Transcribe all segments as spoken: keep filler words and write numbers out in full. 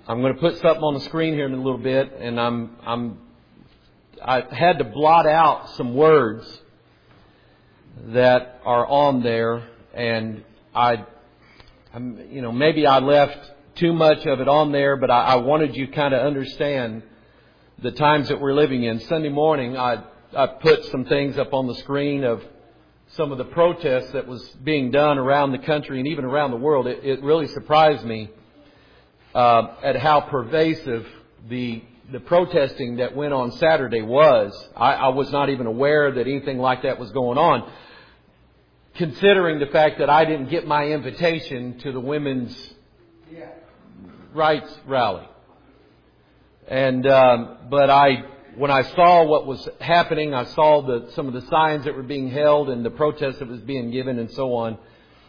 I'm going to put something on the screen here in a little bit, and I'm I'm I had to blot out some words that are on there, and I, I'm, you know, maybe I left too much of it on there, but I, I wanted you to kind of understand the times that we're living in. Sunday morning, I I put some things up on the screen of some of the protests that was being done around the country and even around the world. It, it really surprised me uh, at how pervasive the the protesting that went on Saturday was. I, I was not even aware that anything like that was going on, considering the fact that I didn't get my invitation to the women's rights rally. And um, but I, when I saw what was happening, I saw the some of the signs that were being held and the protest that was being given and so on.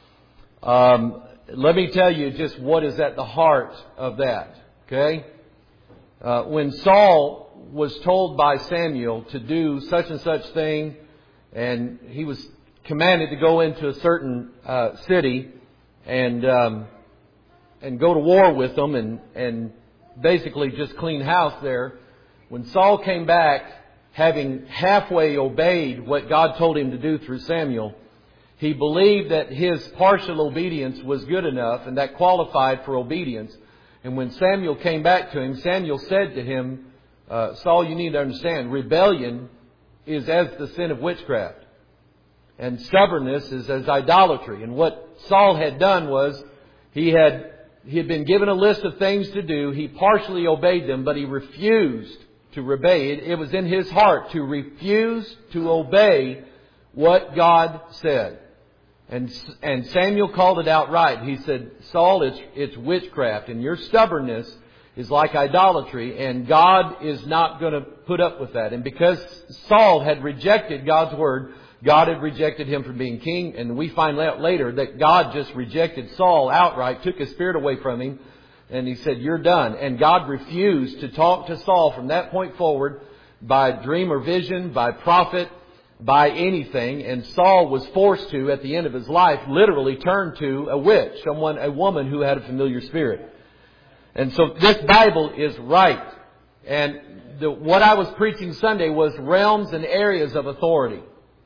Um, let me tell you just what is at the heart of that. Okay. Uh, when Saul was told by Samuel to do such and such thing, and he was commanded to go into a certain uh, city and um, and go to war with them and, and basically just clean house there. When Saul came back, having halfway obeyed what God told him to do through Samuel, he believed that his partial obedience was good enough and that qualified for obedience. And when Samuel came back to him, Samuel said to him, uh, Saul, you need to understand, rebellion is as the sin of witchcraft. And stubbornness is as idolatry. And what Saul had done was he had he had been given a list of things to do. He partially obeyed them, but he refused to obey. It, it was in his heart to refuse to obey what God said. And and Samuel called it out right. He said, Saul, it's it's witchcraft, and your stubbornness is like idolatry, and God is not going to put up with that. And because Saul had rejected God's word, God had rejected him from being king. And we find out later that God just rejected Saul outright, took his spirit away from him, and he said, you're done. And God refused to talk to Saul from that point forward by dream or vision, by prophet, by anything. And Saul was forced to, at the end of his life, literally turn to a witch, someone, a woman who had a familiar spirit. And so this Bible is right. And the, what I was preaching Sunday was realms and areas of authority.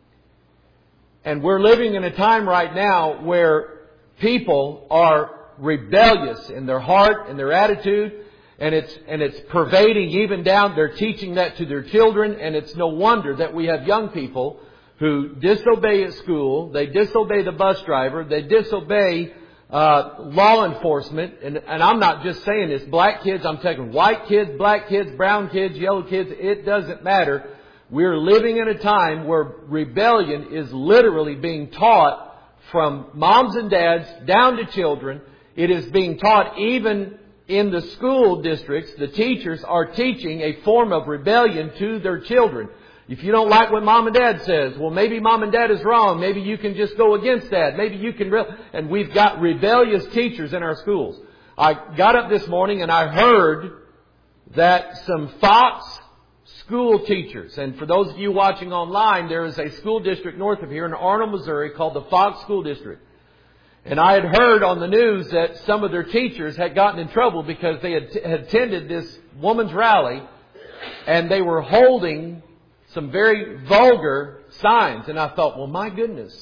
And we're living in a time right now where people are rebellious in their heart and their attitude. And it's, and it's pervading even down. They're teaching that to their children. And it's no wonder that we have young people who disobey at school. They disobey the bus driver. They disobey uh, law enforcement. And, and I'm not just saying this. Black kids, I'm taking white kids, black kids, brown kids, yellow kids. It doesn't matter. We're living in a time where rebellion is literally being taught from moms and dads down to children. It is being taught even in the school districts. The teachers are teaching a form of rebellion to their children. If you don't like what mom and dad says, well, maybe mom and dad is wrong. Maybe you can just go against that. Maybe you can... Re- and we've got rebellious teachers in our schools. I got up this morning and I heard that some Fox school teachers, and for those of you watching online, there is a school district north of here in Arnold, Missouri called the Fox School District. And I had heard on the news that some of their teachers had gotten in trouble because they had, t- had attended this woman's rally and they were holding some very vulgar signs. And I thought, well, my goodness,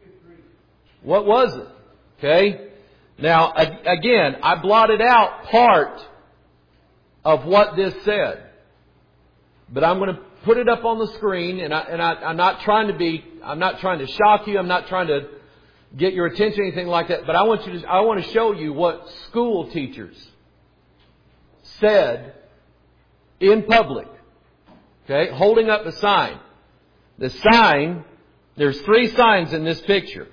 what was it? Okay. Now, again, I blotted out part of what this said. But I'm going to put it up on the screen, and, I, and I, I'm not trying to be, I'm not trying to shock you. I'm not trying to get your attention or anything like that. But I want you to, I want to show you what school teachers said in public. Okay, holding up a sign. The sign, there's three signs in this picture.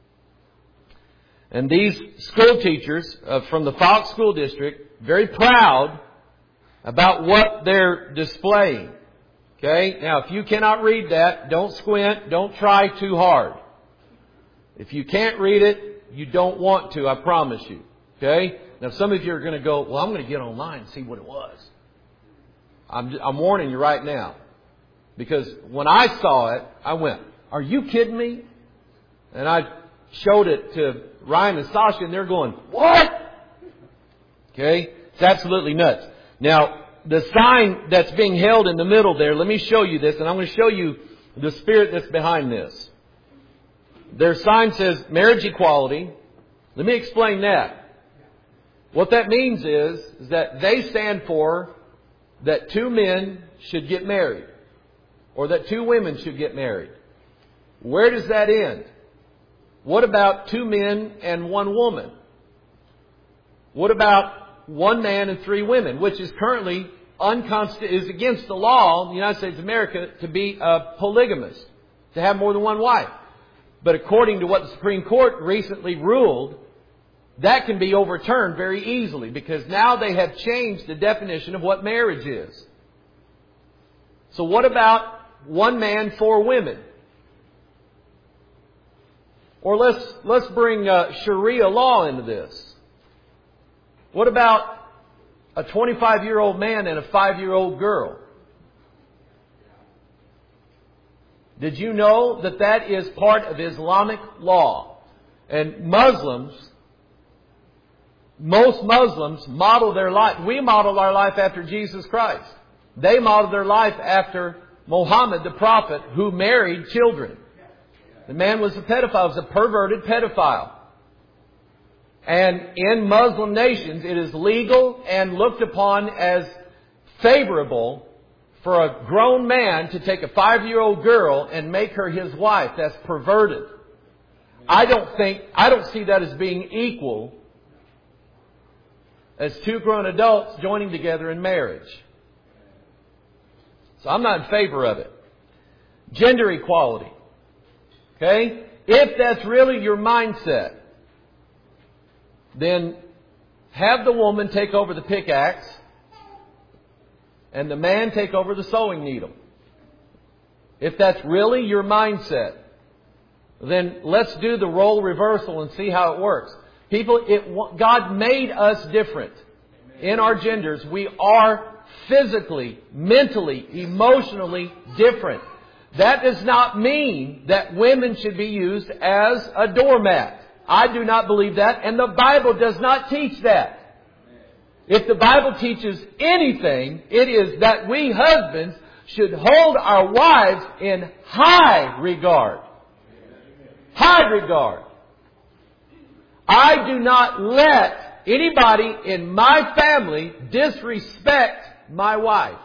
And these school teachers uh, from the Fox School District, very proud about what they're displaying. Okay? Now, if you cannot read that, don't squint. Don't try too hard. If you can't read it, you don't want to, I promise you. Okay? Now, some of you are going to go, well, I'm going to get online and see what it was. I'm, I'm warning you right now. Because when I saw it, I went, are you kidding me? And I showed it to Ryan and Sasha, and they're going, what? Okay? It's absolutely nuts. Now, the sign that's being held in the middle there, let me show you this, and I'm going to show you the spirit that's behind this. Their sign says marriage equality. Let me explain that. What that means is, is that they stand for that two men should get married, or that two women should get married. Where does that end? What about two men and one woman? What about one man and three women, which is currently unconsti- is against the law in the United States of America to be a polygamist, to have more than one wife. But according to what the Supreme Court recently ruled, that can be overturned very easily, because now they have changed the definition of what marriage is. So what about one man, four women? Or let's let's bring uh, Sharia law into this. What about a twenty-five-year-old man and a five-year-old girl? Did you know that that is part of Islamic law? And Muslims, most Muslims model their life. We model our life after Jesus Christ. They model their life after Muhammad, the prophet, who married children. The man was a pedophile, was a perverted pedophile. And in Muslim nations, it is legal and looked upon as favorable for a grown man to take a five-year-old girl and make her his wife. That's perverted. I don't think, I don't see that as being equal as two grown adults joining together in marriage. So I'm not in favor of it. Gender equality. Okay? If that's really your mindset, then have the woman take over the pickaxe and the man take over the sewing needle. If that's really your mindset, then let's do the role reversal and see how it works. People, it, God made us different in our genders. We are physically, mentally, emotionally different. That does not mean that women should be used as a doormat. I do not believe that, and the Bible does not teach that. If the Bible teaches anything, it is that we husbands should hold our wives in high regard. High regard. I do not let anybody in my family disrespect my wife.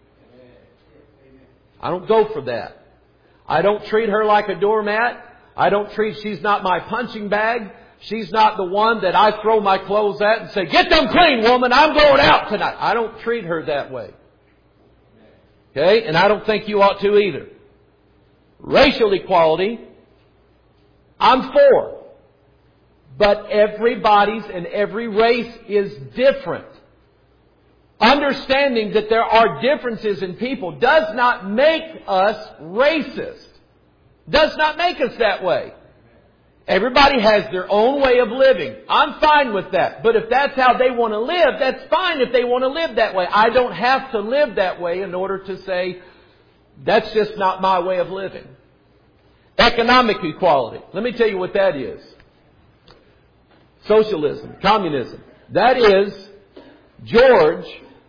I don't go for that. I don't treat her like a doormat. I don't treat, she's not my punching bag. She's not the one that I throw my clothes at and say, "Get them clean, woman, I'm going out tonight." I don't treat her that way. Okay? And I don't think you ought to either. Racial equality, I'm for. But everybody's and every race is different. Understanding that there are differences in people does not make us racist. Does not make us that way. Everybody has their own way of living. I'm fine with that. But if that's how they want to live, that's fine if they want to live that way. I don't have to live that way in order to say, that's just not my way of living. Economic equality. Let me tell you what that is. Socialism, communism. That is George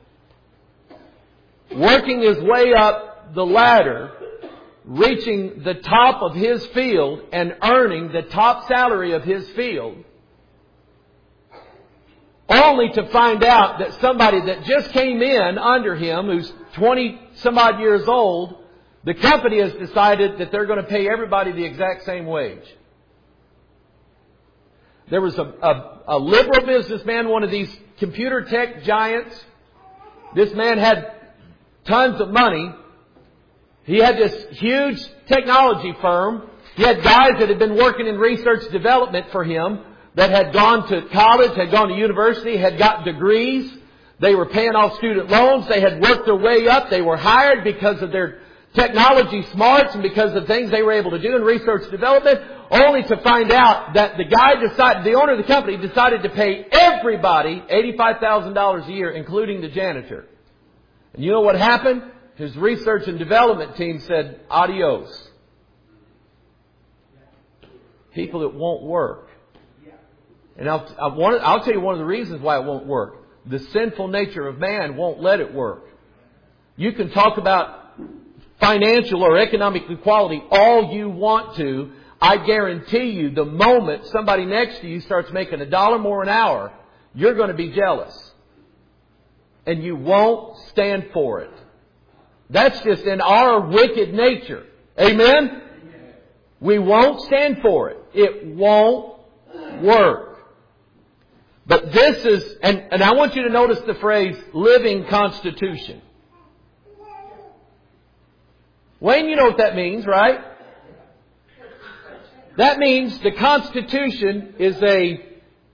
working his way up the ladder, reaching the top of his field and earning the top salary of his field, only to find out that somebody that just came in under him, who's twenty some odd years old, the company has decided that they're going to pay everybody the exact same wage. There was a, a, a liberal businessman, one of these computer tech giants. This man had tons of money. He had this huge technology firm. He had guys that had been working in research development for him that had gone to college, had gone to university, had got degrees. They were paying off student loans. They had worked their way up. They were hired because of their technology smarts and because of things they were able to do in research development, only to find out that the guy decided, the owner of the company decided to pay everybody eighty-five thousand dollars a year, including the janitor. And you know what happened? His research and development team said, adios. People, it won't work. And I'll, I want, I'll tell you one of the reasons why it won't work. The sinful nature of man won't let it work. You can talk about financial or economic equality all you want to. I guarantee you, the moment somebody next to you starts making a dollar more an hour, you're going to be jealous. And you won't stand for it. That's just in our wicked nature. Amen? We won't stand for it. It won't work. But this is, and, and I want you to notice the phrase, living constitution. Wayne, you know what that means, right? That means the Constitution is a,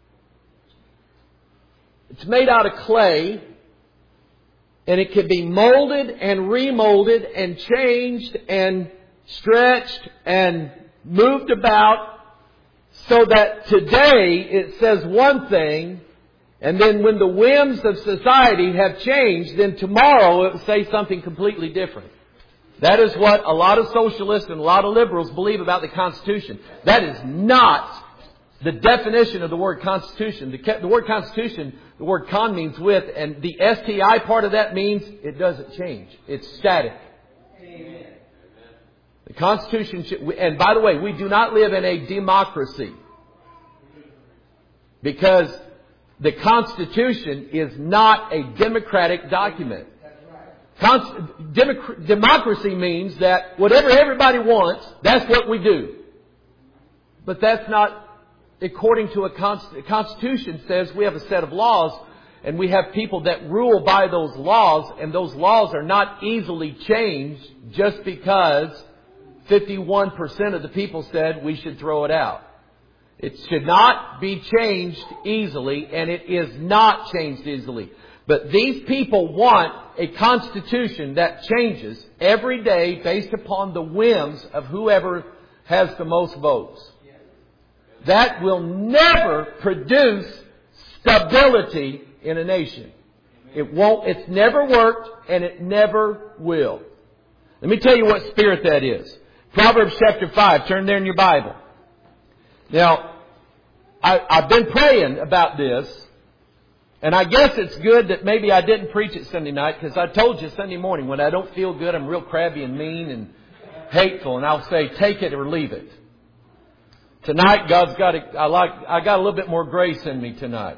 it's made out of clay, and it can be molded and remolded and changed and stretched and moved about so that today it says one thing, and then when the whims of society have changed, then tomorrow it will say something completely different. That is what a lot of socialists and a lot of liberals believe about the Constitution. That is not the definition of the word Constitution. The, the word Constitution, the word con means with, and the S T I part of that means it doesn't change. It's static. Amen. The Constitution, should, and by the way, we do not live in a democracy. Because the Constitution is not a democratic document. Const- Democ- democracy means that whatever everybody wants, that's what we do. But that's not according to a const- the Constitution says we have a set of laws and we have people that rule by those laws, and those laws are not easily changed just because fifty-one percent of the people said we should throw it out. It should not be changed easily, and it is not changed easily. But these people want a constitution that changes every day based upon the whims of whoever has the most votes. That will never produce stability in a nation. It won't, it's never worked, and it never will. Let me tell you what spirit that is. Proverbs chapter five. Turn there in your Bible. Now, I, I've been praying about this. And I guess it's good that maybe I didn't preach it Sunday night, because I told you Sunday morning when I don't feel good, I'm real crabby and mean and hateful, and I'll say, take it or leave it. Tonight, God's got a, I like, I got a little bit more grace in me tonight.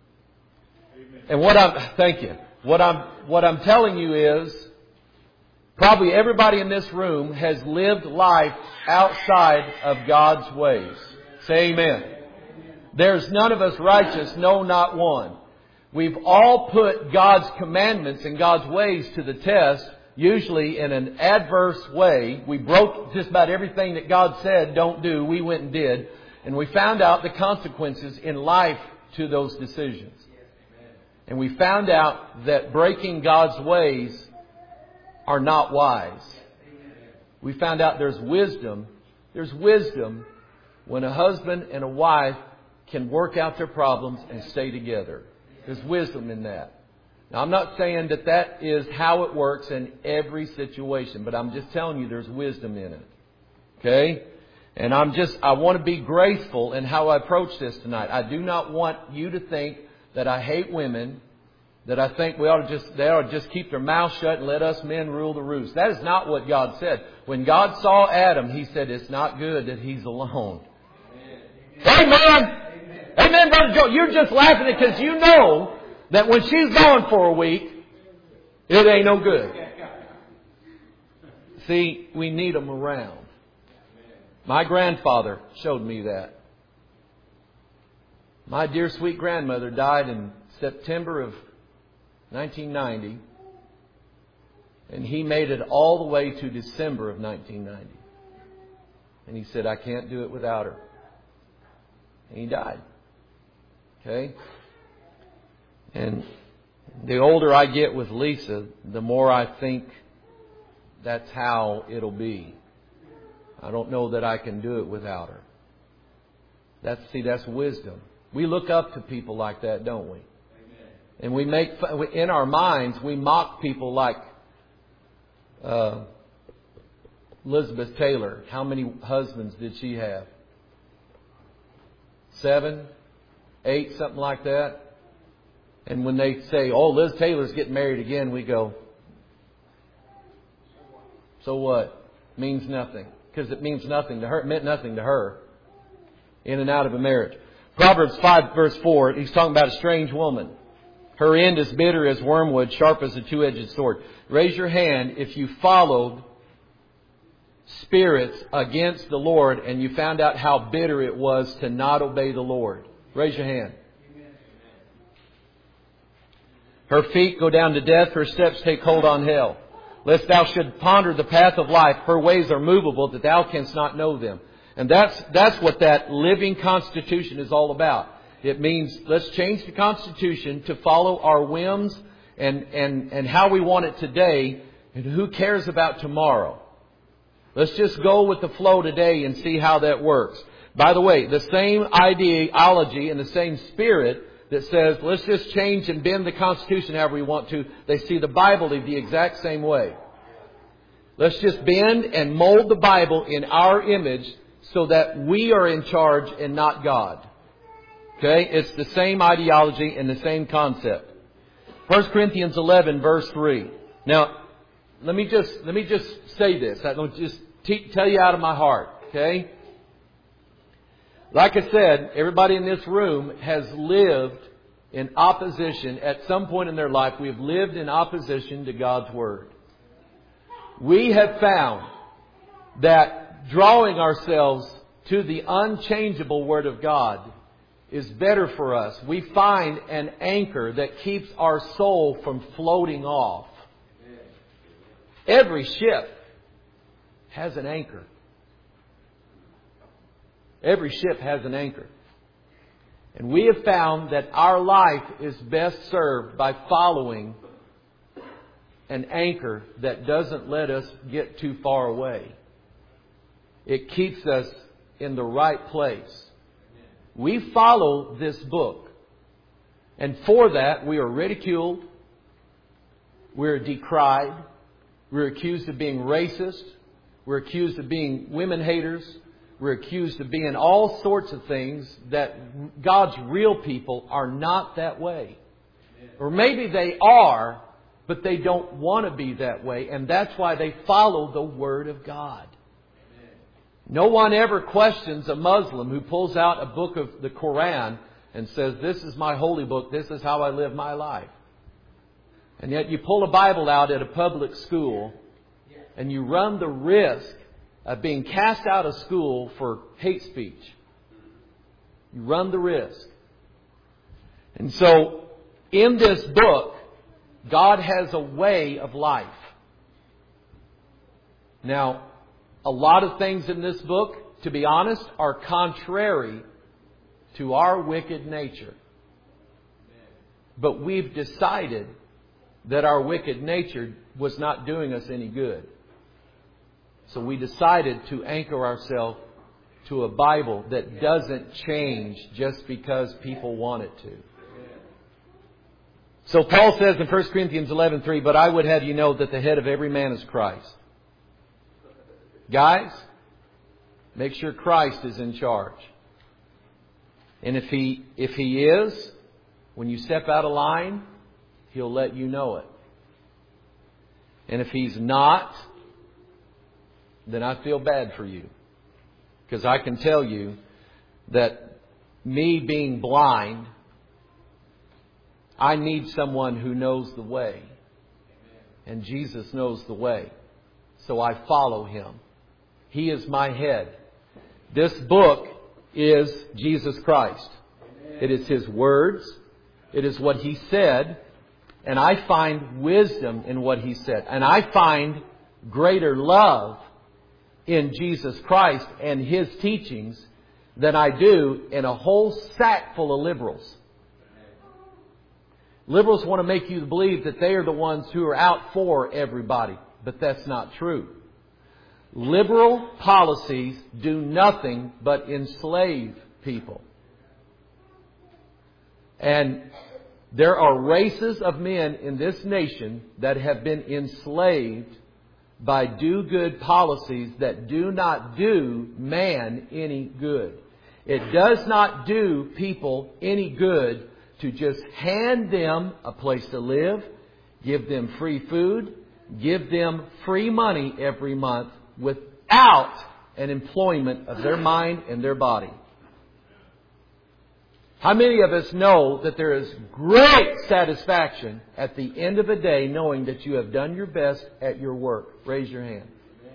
Amen. And what I'm, thank you. What I'm, what I'm telling you is, probably everybody in this room has lived life outside of God's ways. Say amen. There's none of us righteous, no, not one. We've all put God's commandments and God's ways to the test, usually in an adverse way. We broke just about everything that God said don't do. We went and did. And we found out the consequences in life to those decisions. And we found out that breaking God's ways are not wise. We found out there's wisdom. There's wisdom when a husband and a wife can work out their problems and stay together. There's wisdom in that. Now, I'm not saying that that is how it works in every situation, but I'm just telling you there's wisdom in it. Okay? And I'm just, I want to be graceful in how I approach this tonight. I do not want you to think that I hate women, that I think we ought to just, they ought to just keep their mouth shut and let us men rule the roost. That is not what God said. When God saw Adam, He said it's not good that he's alone. Amen. Amen. Amen, Brother Joe. You're just laughing because you know that when she's gone for a week, it ain't no good. See, we need them around. My grandfather showed me that. My dear sweet grandmother died in September of nineteen ninety. And he made it all the way to December of nineteen ninety. And he said, I can't do it without her. And he died. Okay? And the older I get with Lisa, the more I think that's how it'll be. I don't know that I can do it without her. That's, see, that's wisdom. We look up to people like that, don't we? And we make, in our minds, we mock people like uh, Elizabeth Taylor. How many husbands did she have? Seven? Eight? Something like that? And when they say, oh, Liz Taylor's getting married again, we go, so what? Means nothing. Because it means nothing to her. It meant nothing to her. In and out of a marriage. Proverbs five verse four, he's talking about a strange woman. Her end is bitter as wormwood, sharp as a two-edged sword. Raise your hand if you followed spirits against the Lord and you found out how bitter it was to not obey the Lord. Raise your hand. Her feet go down to death, her steps take hold on hell. Lest thou should ponder the path of life, her ways are movable, that thou canst not know them. And that's that's what that living constitution is all about. It means let's change the constitution to follow our whims and, and, and how we want it today, and who cares about tomorrow. Let's just go with the flow today and see how that works. By the way, the same ideology and the same spirit that says, let's just change and bend the Constitution however we want to, they see the Bible the exact same way. Let's just bend and mold the Bible in our image so that we are in charge and not God. Okay? It's the same ideology and the same concept. First Corinthians eleven verse three. Now, let me just, let me just say this. I don't just te- tell you out of my heart. Okay? Like I said, everybody in this room has lived in opposition. At some point in their life, we have lived in opposition to God's Word. We have found that drawing ourselves to the unchangeable Word of God is better for us. We find an anchor that keeps our soul from floating off. Every ship has an anchor. Every ship has an anchor. And we have found that our life is best served by following an anchor that doesn't let us get too far away. It keeps us in the right place. We follow this book. And for that, we are ridiculed. We're decried. We're accused of being racist. We're accused of being women haters. We're accused of being all sorts of things that God's real people are not that way. Or maybe they are, but they don't want to be that way. And that's why they follow the Word of God. No one ever questions a Muslim who pulls out a book of the Quran and says, this is my holy book, this is how I live my life. And yet you pull a Bible out at a public school and you run the risk of being cast out of school for hate speech. You run the risk. And so, in this book, God has a way of life. Now, a lot of things in this book, to be honest, are contrary to our wicked nature. But we've decided that our wicked nature was not doing us any good. So we decided to anchor ourselves to a Bible that doesn't change just because people want it to. So Paul says in First Corinthians eleven three, but I would have you know that the head of every man is Christ. Guys, make sure Christ is in charge. And if he, if he is, when you step out of line, He'll let you know it. And if He's not, then I feel bad for you. Because I can tell you that me being blind, I need someone who knows the way. And Jesus knows the way. So I follow Him. He is my head. This book is Jesus Christ. It is His words. It is what He said. And I find wisdom in what He said. And I find greater love in Jesus Christ and His teachings than I do in a whole sack full of liberals. Liberals want to make you believe that they are the ones who are out for everybody. But that's not true. Liberal policies do nothing but enslave people. And there are races of men in this nation that have been enslaved by do-good policies that do not do man any good. It does not do people any good to just hand them a place to live, give them free food, give them free money every month without an employment of their mind and their body. How many of us know that there is great satisfaction at the end of a day knowing that you have done your best at your work? Raise your hand.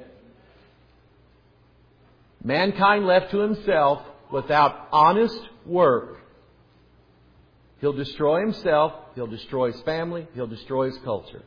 Mankind left to himself without honest work, he'll destroy himself, he'll destroy his family, he'll destroy his culture.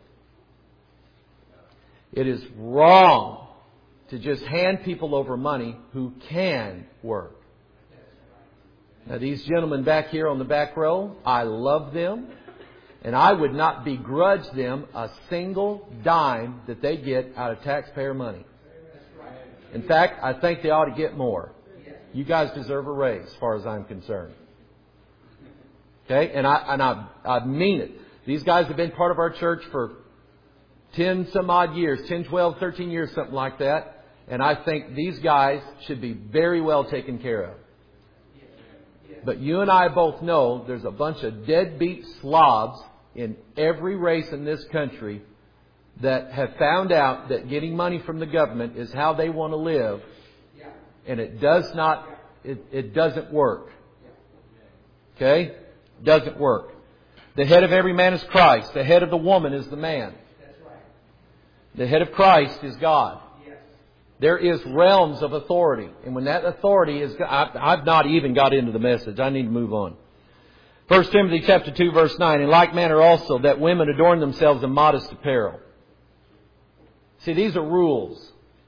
It is wrong to just hand people over money who can work. Now, these gentlemen back here on the back row, I love them. And I would not begrudge them a single dime that they get out of taxpayer money. In fact, I think they ought to get more. You guys deserve a raise as far as I'm concerned. Okay? And I, and I, I mean it. These guys have been part of our church for ten some odd years, ten, twelve, thirteen years, something like that. And I think these guys should be very well taken care of. But you and I both know there's a bunch of deadbeat slobs in every race in this country that have found out that getting money from the government is how they want to live. And it does not, it, it doesn't work. Okay? Doesn't work. The head of every man is Christ. The head of the woman is the man. The head of Christ is God. There is realms of authority. And when that authority is... I, I've not even got into the message. I need to move on. First Timothy chapter two verse nine. In like manner also that women adorn themselves in modest apparel. See, these are rules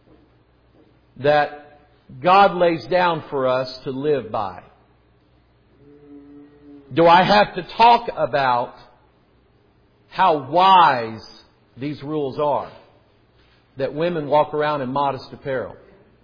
that God lays down for us to live by. Do I have to talk about how wise these rules are? That women walk around in modest apparel.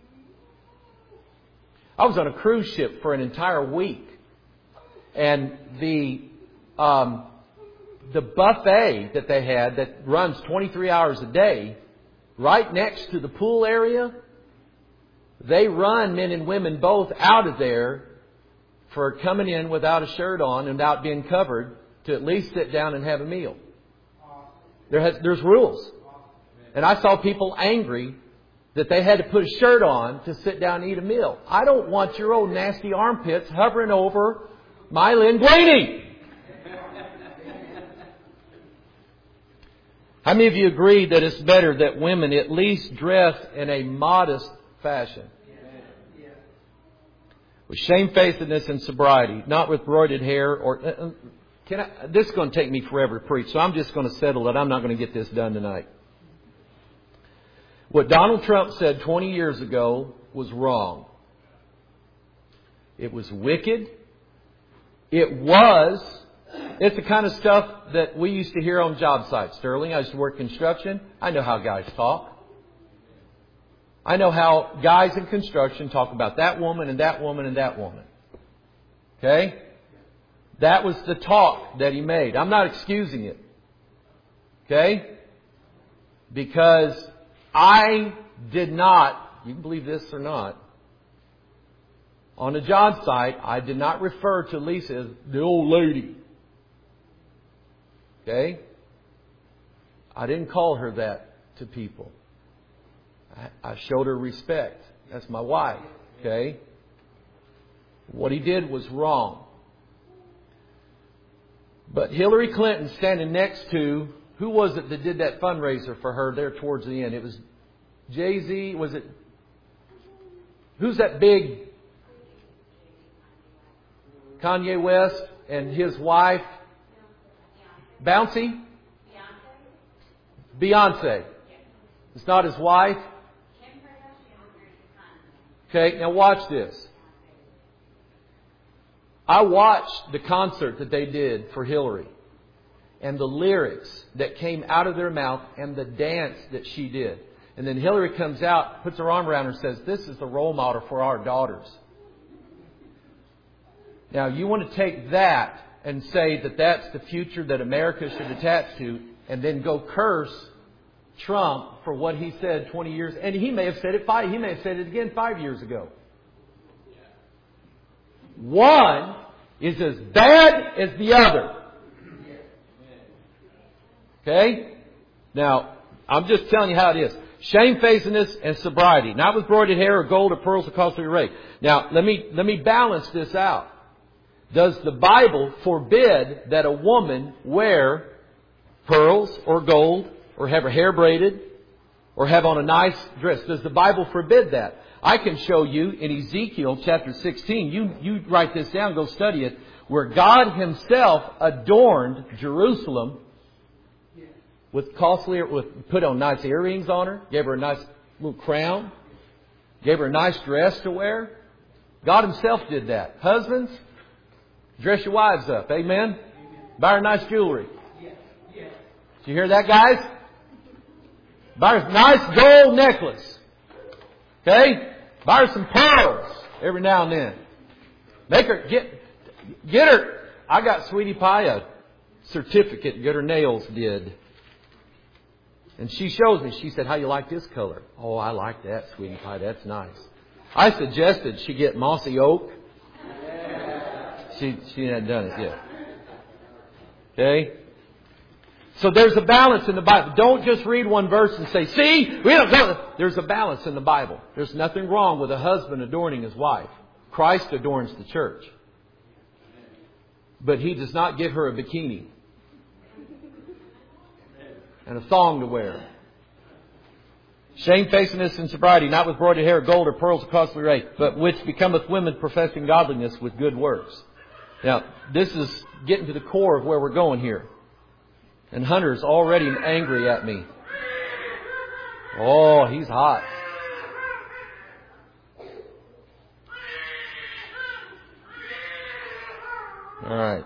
I was on a cruise ship for an entire week. And the um, the buffet that they had that runs twenty-three hours a day, right next to the pool area, they run men and women both out of there for coming in without a shirt on and without being covered to at least sit down and have a meal. There has, there's rules. And I saw people angry that they had to put a shirt on to sit down and eat a meal. I don't want your old nasty armpits hovering over my linguine. How many of you agree that it's better that women at least dress in a modest fashion? With shamefacedness and sobriety, not with broided hair or... Uh, can I, this is going to take me forever to preach, so I'm just going to settle it. I'm not going to get this done tonight. What Donald Trump said twenty years ago was wrong. It was wicked. It was... It's the kind of stuff that we used to hear on job sites. Sterling, I used to work construction. I know how guys talk. I know how guys in construction talk about that woman and that woman and that woman. Okay? That was the talk that he made. I'm not excusing it. Okay? Because I did not, you can believe this or not, on a job site, I did not refer to Lisa as the old lady. Okay? I didn't call her that to people. I, I showed her respect. That's my wife. Okay? What he did was wrong. But Hillary Clinton standing next to, who was it that did that fundraiser for her there towards the end? It was Jay-Z. Was it? Who's that big? Kanye West and his wife. Bouncy? Beyonce. It's not his wife. Okay, now watch this. I watched the concert that they did for Hillary. And the lyrics that came out of their mouth and the dance that she did. And then Hillary comes out, puts her arm around her and says, "This is the role model for our daughters." Now, you want to take that and say that that's the future that America should attach to, and then go curse Trump for what he said twenty years. And he may have said it five. He may have said it again five years ago. One, is as bad as the other. Okay? Now, I'm just telling you how it is. Shamefacedness and sobriety. Not with broided hair or gold or pearls or costly array. Now, let me, let me balance this out. Does the Bible forbid that a woman wear pearls or gold or have her hair braided or have on a nice dress? Does the Bible forbid that? I can show you in Ezekiel chapter sixteen. You, you write this down, go study it. Where God Himself adorned Jerusalem with costly, with put on nice earrings on her, gave her a nice little crown, gave her a nice dress to wear. God Himself did that. Husbands, dress your wives up. Amen? Amen. Buy her nice jewelry. Yes. Yes. Did you hear that, guys? Buy her a nice gold necklace. Okay? Buy her some pearls every now and then. Make her, get, get her. I got Sweetie Pie a certificate to get her nails did. And she shows me, she said, how you like this color? Oh, I like that, Sweetie Pie. That's nice. I suggested she get mossy oak. She, she hadn't done it yet. Okay? So there's a balance in the Bible. Don't just read one verse and say, see, we don't know. There's a balance in the Bible. There's nothing wrong with a husband adorning his wife. Christ adorns the church. But He does not give her a bikini and a thong to wear. Shamefacedness and sobriety, not with broided hair, gold or pearls of costly array, but which becometh women professing godliness with good works. Now, this is getting to the core of where we're going here. And Hunter's already angry at me. Oh, he's hot. All right.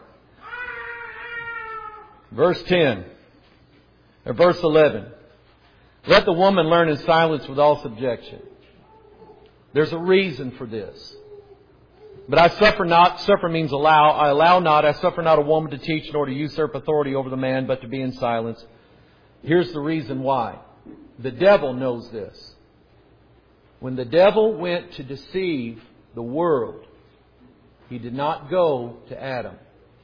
Verse ten. Or verse eleven. Let the woman learn in silence with all subjection. There's a reason for this. But I suffer not, suffer means allow, I allow not, I suffer not a woman to teach nor to usurp authority over the man, but to be in silence. Here's the reason why. The devil knows this. When the devil went to deceive the world, he did not go to Adam.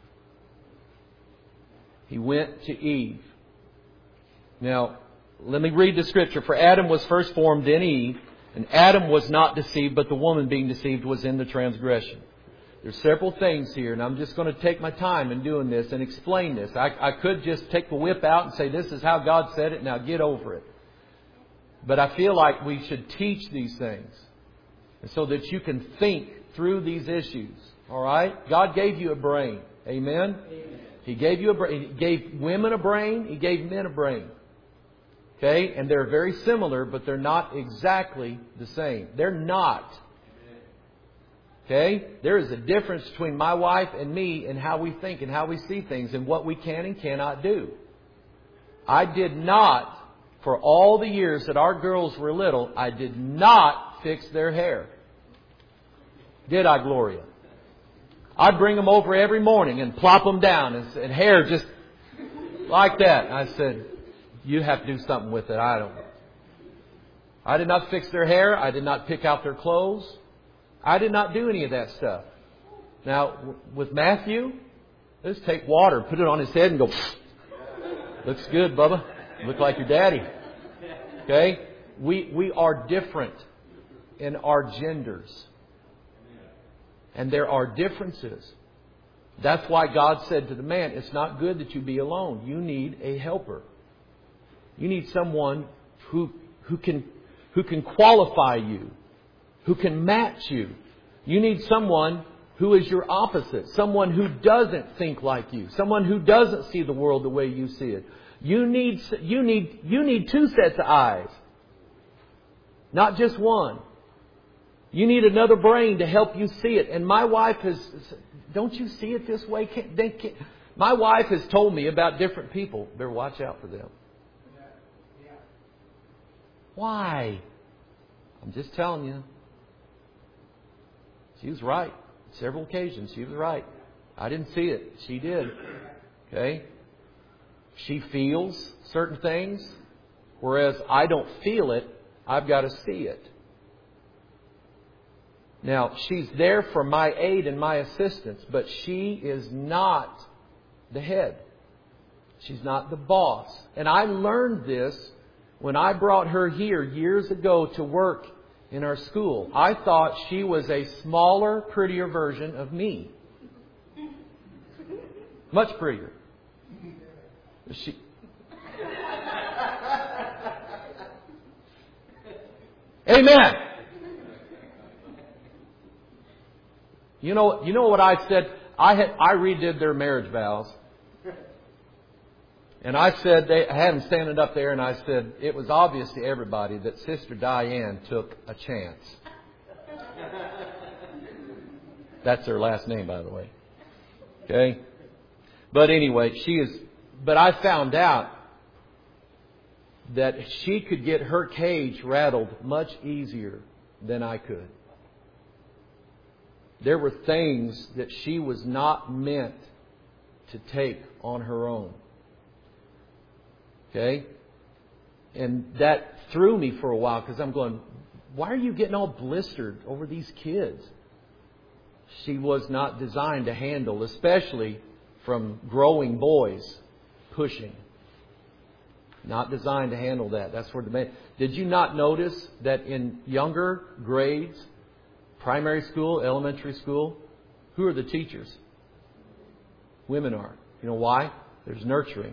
He went to Eve. Now, let me read the scripture. For Adam was first formed, then Eve. And Adam was not deceived, but the woman being deceived was in the transgression. There's several things here, and I'm just going to take my time in doing this and explain this. I, I could just take the whip out and say, this is how God said it, now get over it. But I feel like we should teach these things so that you can think through these issues. All right? God gave you a brain. Amen? Amen. He gave you a brain. He gave women a brain. He gave men a brain. Okay? And they're very similar, but they're not exactly the same. They're not. Okay? There is a difference between my wife and me in how we think and how we see things and what we can and cannot do. I did not, for all the years that our girls were little, I did not fix their hair. Did I, Gloria? I'd bring them over every morning and plop them down and, and hair just like that. I said, you have to do something with it. I don't. I did not fix their hair. I did not pick out their clothes. I did not do any of that stuff. Now, with Matthew, let's take water, put it on his head and go, looks good, Bubba. Look like your daddy. Okay? We, we are different in our genders. And there are differences. That's why God said to the man, it's not good that you be alone. You need a helper. You need someone who who can who can qualify you, who can match you. You need someone who is your opposite, someone who doesn't think like you, someone who doesn't see the world the way you see it. You need you need you need two sets of eyes, not just one. You need another brain to help you see it. And my wife has, don't you see it this way? Can't, they can't. My wife has told me about different people. Better watch out for them. Why? I'm just telling you. She was right. Several occasions she was right. I didn't see it. She did. Okay? She feels certain things, whereas I don't feel it. I've got to see it. Now, she's there for my aid and my assistance, but she is not the head. She's not the boss. And I learned this when I brought her here years ago to work in our school. I thought she was a smaller, prettier version of me. Much prettier. She... Amen. You know, you know what I said? I had I redid their marriage vows. And I said, they, I had them standing up there, and I said, it was obvious to everybody that Sister Diane took a chance. That's her last name, by the way. Okay? But anyway, she is, but I found out that she could get her cage rattled much easier than I could. There were things that she was not meant to take on her own. Okay? And that threw me for a while because I'm going, why are you getting all blistered over these kids? She was not designed to handle, especially from growing boys pushing. Not designed to handle that. That's where the man. Did you not notice that in younger grades, primary school, elementary school, who are the teachers? Women are. You know why? There's nurturing.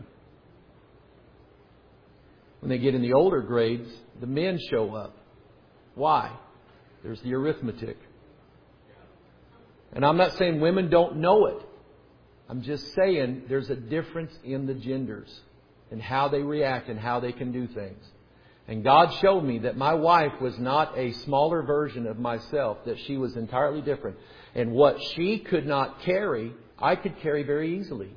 When they get in the older grades, the men show up. Why? There's the arithmetic. And I'm not saying women don't know it. I'm just saying there's a difference in the genders and how they react and how they can do things. And God showed me that my wife was not a smaller version of myself, that she was entirely different. And what she could not carry, I could carry very easily.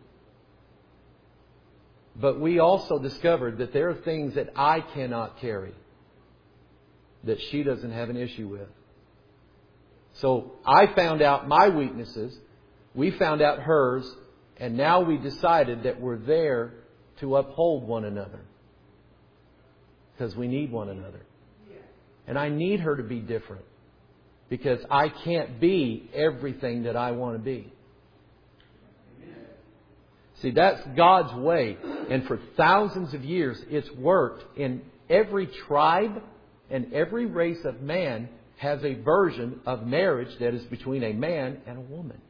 But we also discovered that there are things that I cannot carry that she doesn't have an issue with. So I found out my weaknesses. We found out hers. And now we decided that we're there to uphold one another. Because we need one another. And I need her to be different. Because I can't be everything that I want to be. See, that's God's way. And for thousands of years, it's worked. In every tribe and every race of man has a version of marriage that is between a man and a woman.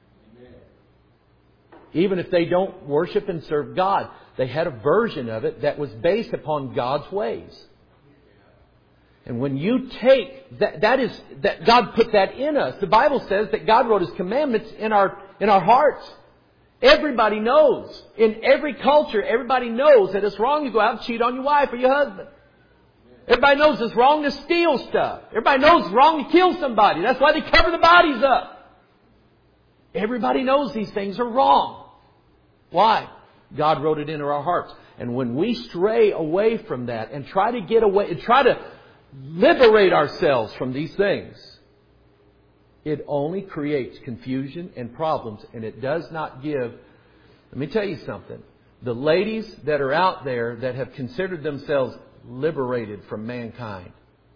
Even if they don't worship and serve God, they had a version of it that was based upon God's ways. And when you take that, that is that God put that in us. The Bible says that God wrote His commandments in our in our hearts. Everybody knows. In every culture, everybody knows that it's wrong to go out and cheat on your wife or your husband. Everybody knows it's wrong to steal stuff. Everybody knows it's wrong to kill somebody. That's why they cover the bodies up. Everybody knows these things are wrong. Why? God wrote it into our hearts. And when we stray away from that and try to get away, and try to liberate ourselves from these things, it only creates confusion and problems, and it does not give. Let me tell you something. The ladies that are out there that have considered themselves liberated from mankind,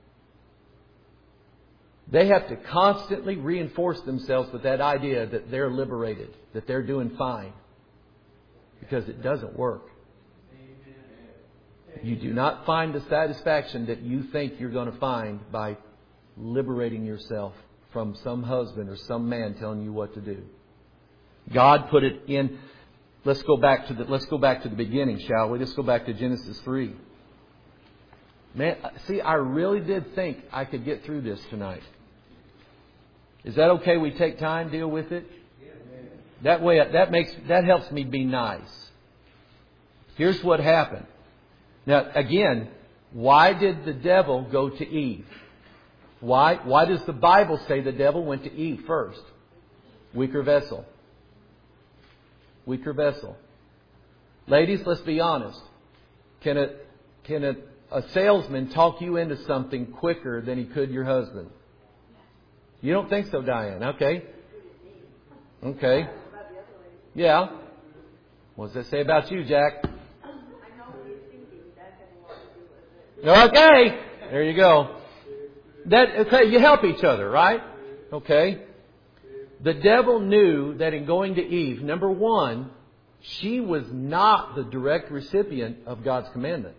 they have to constantly reinforce themselves with that idea that they're liberated, that they're doing fine. Because it doesn't work. You do not find the satisfaction that you think you're going to find by liberating yourself from some husband or some man telling you what to do. God put it in. Let's go back to the let's go back to the beginning, shall we? Let's go back to Genesis three. Man, see, I really did think I could get through this tonight. Is that okay? We take time, deal with it? That way, that makes that helps me be nice. Here's what happened. Now, again, why did the devil go to Eve? Why? Why does the Bible say the devil went to Eve first? Weaker vessel. Weaker vessel. Ladies, let's be honest. Can a can a, a salesman talk you into something quicker than he could your husband? You don't think so, Diane? Okay. Okay. Yeah. What does that say about you, Jack? Okay. There you go. That okay, you help each other, right? Okay? The devil knew that in going to Eve, number one, she was not the direct recipient of God's commandment.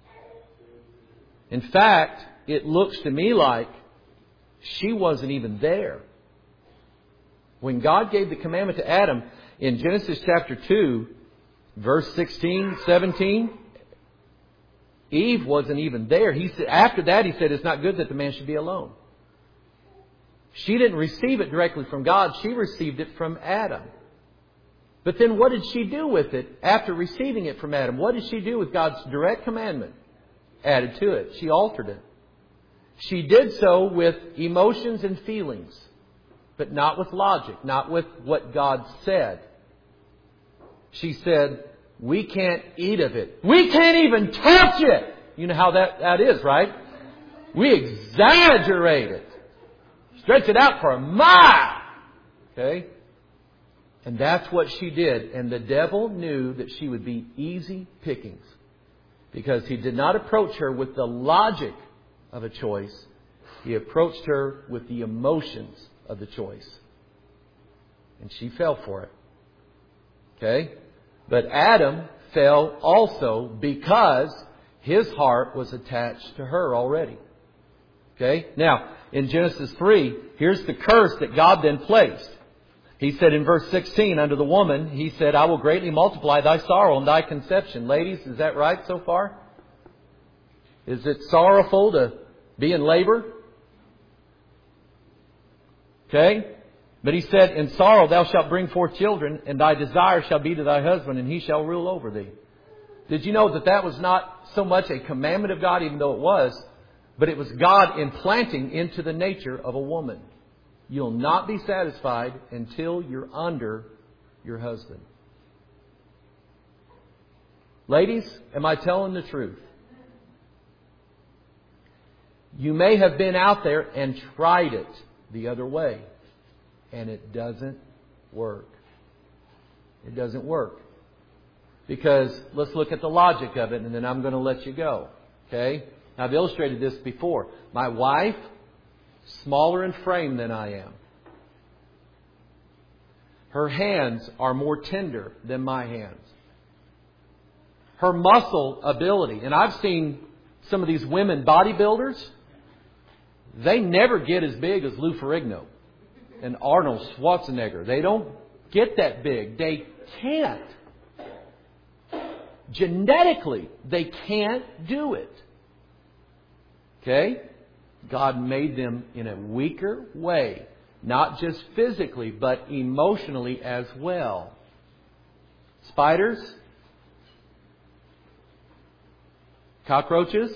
In fact, it looks to me like she wasn't even there. When God gave the commandment to Adam in Genesis chapter two, verse sixteen, seventeen, Eve wasn't even there. He said, after that, he said, it's not good that the man should be alone. She didn't receive it directly from God. She received it from Adam. But then what did she do with it after receiving it from Adam? What did she do with God's direct commandment added to it? She altered it. She did so with emotions and feelings, but not with logic, not with what God said. She said, we can't eat of it. We can't even touch it. You know how that, that is, right? We exaggerate it. Stretch it out for a mile. Okay? And that's what she did. And the devil knew that she would be easy pickings, because he did not approach her with the logic of a choice. He approached her with the emotions of the choice. And she fell for it. Okay? But Adam fell also because his heart was attached to her already. Okay? Now, in Genesis three, here's the curse that God then placed. He said in verse sixteen, unto the woman, He said, I will greatly multiply thy sorrow and thy conception. Ladies, is that right so far? Is it sorrowful to be in labor? Okay? But He said, in sorrow thou shalt bring forth children, and thy desire shall be to thy husband, and he shall rule over thee. Did you know that that was not so much a commandment of God, even though it was, but it was God implanting into the nature of a woman. You'll not be satisfied until you're under your husband. Ladies, am I telling the truth? You may have been out there and tried it the other way, and it doesn't work. It doesn't work. Because let's look at the logic of it, and then I'm going to let you go. Okay? I've illustrated this before. My wife, smaller in frame than I am. Her hands are more tender than my hands. Her muscle ability, and I've seen some of these women bodybuilders, they never get as big as Lou Ferrigno and Arnold Schwarzenegger. They don't get that big. They can't. Genetically, they can't do it. Okay? God made them in a weaker way. Not just physically, but emotionally as well. Spiders? Cockroaches?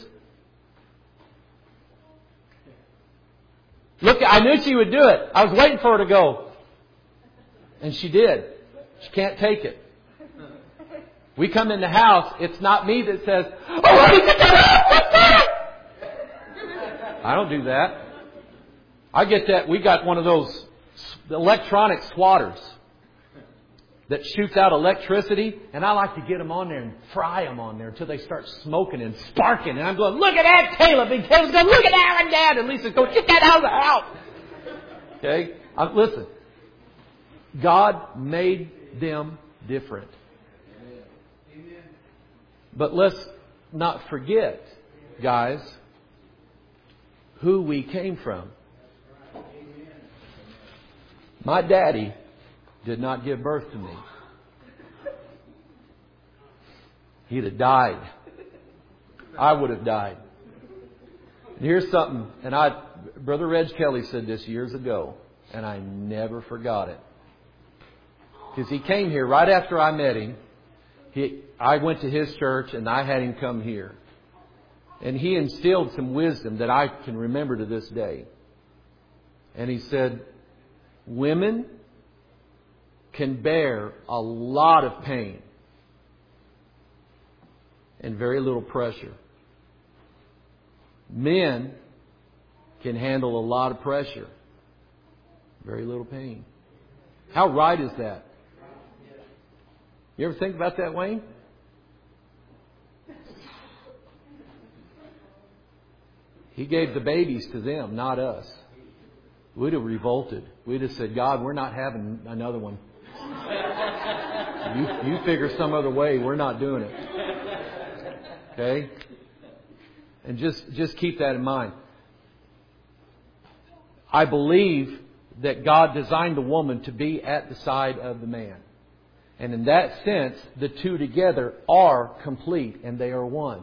Look, I knew she would do it. I was waiting for her to go. And she did. She can't take it. We come in the house, it's not me that says, oh, honey, get that out! I don't do that. I get that. We got one of those electronic swatters that shoots out electricity, and I like to get them on there and fry them on there until they start smoking and sparking. And I'm going, look at that, Caleb. And Caleb's going, look at that, and Dad. And Lisa's going, get that out of the house. Okay? Uh, listen. God made them different. But let's not forget, guys, who we came from. My daddy did not give birth to me. He'd have died. I would have died. And here's something, and I, Brother Reg Kelly said this years ago, and I never forgot it. Because he came here right after I met him. He, I went to his church and I had him come here. And he instilled some wisdom that I can remember to this day. And he said, women can bear a lot of pain and very little pressure. Men can handle a lot of pressure, very little pain. How right is that? You ever think about that, Wayne? He gave the babies to them, not us. we'd have revolted. We'd have said, God, we're not having another one. You, you figure some other way. We're not doing it. Okay? And just, just keep that in mind. I believe that God designed the woman to be at the side of the man. And in that sense, the two together are complete and they are one.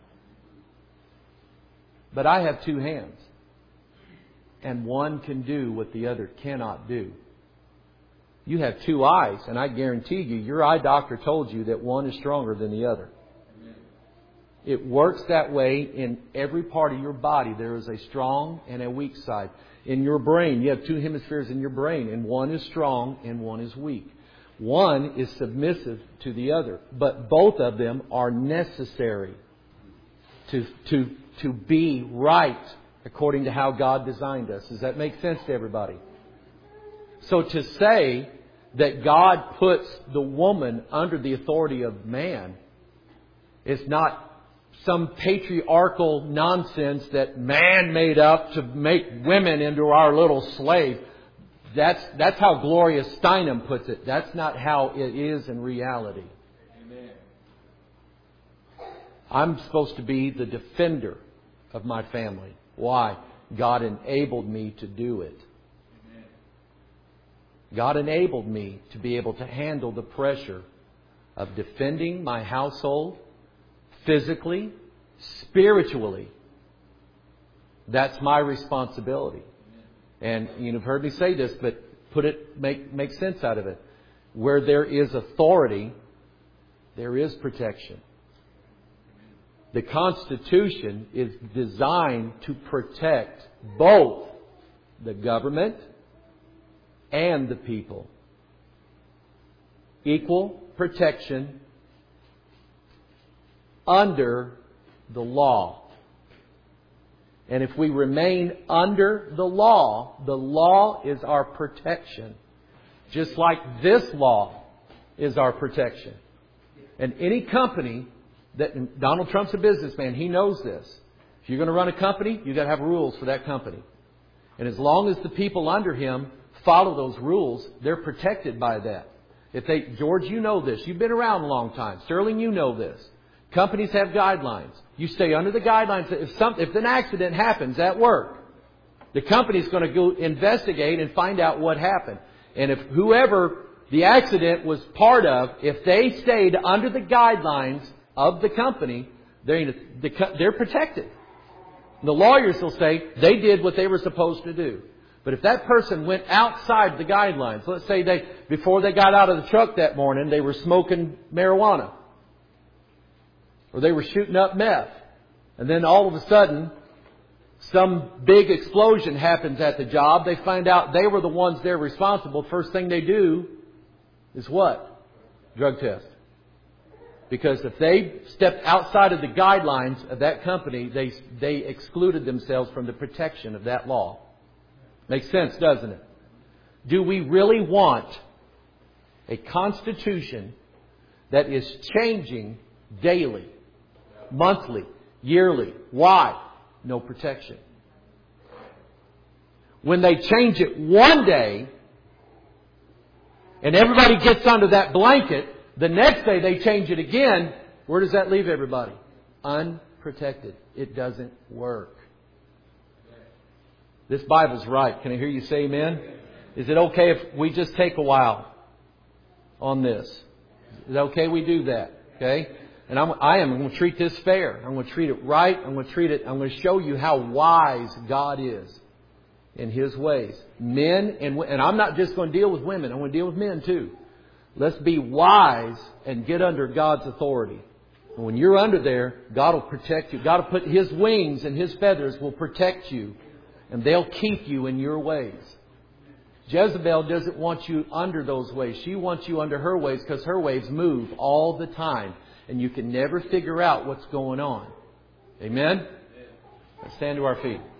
But I have two hands. And one can do what the other cannot do. You have two eyes, and I guarantee you, your eye doctor told you that one is stronger than the other. It works that way in every part of your body. There is a strong and a weak side. In your brain, you have two hemispheres in your brain, and one is strong and one is weak. One is submissive to the other, but both of them are necessary to, to, to be right according to how God designed us. Does that make sense to everybody? So to say that God puts the woman under the authority of man is not some patriarchal nonsense that man made up to make women into our little slave. That's, that's how Gloria Steinem puts it. That's not how it is in reality. Amen. I'm supposed to be the defender of my family. Why? God enabled me to do it. Amen. God enabled me to be able to handle the pressure of defending my household physically, spiritually. That's my responsibility. And you've heard me say this, but put it, make, make sense out of it. Where there is authority, there is protection. The Constitution is designed to protect both the government and the people. Equal protection under the law. And if we remain under the law, the law is our protection. Just like this law is our protection. And any company that, Donald Trump's a businessman, he knows this. If you're going to run a company, you've got to have rules for that company. And as long as the people under him follow those rules, they're protected by that. If they, George, you know this. You've been around a long time. Sterling, you know this. Companies have guidelines. You stay under the guidelines. If some, if an accident happens at work, the company's going to go investigate and find out what happened. And if whoever the accident was part of, if they stayed under the guidelines of the company, they're, they're protected. The lawyers will say they did what they were supposed to do. But if that person went outside the guidelines, let's say they, before they got out of the truck that morning, they were smoking marijuana. Or they were shooting up meth. And then all of a sudden, some big explosion happens at the job. They find out they were the ones there responsible. First thing they do is what? Drug test. Because if they stepped outside of the guidelines of that company, they, they excluded themselves from the protection of that law. Makes sense, doesn't it? Do we really want a constitution that is changing daily? Monthly, yearly. Why? No protection. When they change it one day and everybody gets under that blanket, the next day they change it again, where does that leave everybody? Unprotected. It doesn't work. This Bible's right. Can I hear you say amen? Is it okay if we just take a while on this? Is it okay we do that? Okay? And I'm, I am going to treat this fair. I'm going to treat it right. I'm going to treat it. I'm going to show you how wise God is in His ways. Men and and I'm not just going to deal with women. I'm going to deal with men too. Let's be wise and get under God's authority. And when you're under there, God will protect you. God will put His wings and His feathers will protect you, and they'll keep you in your ways. Jezebel doesn't want you under those ways. She wants you under her ways because her ways move all the time. And you can never figure out what's going on. Amen? Let's stand to our feet.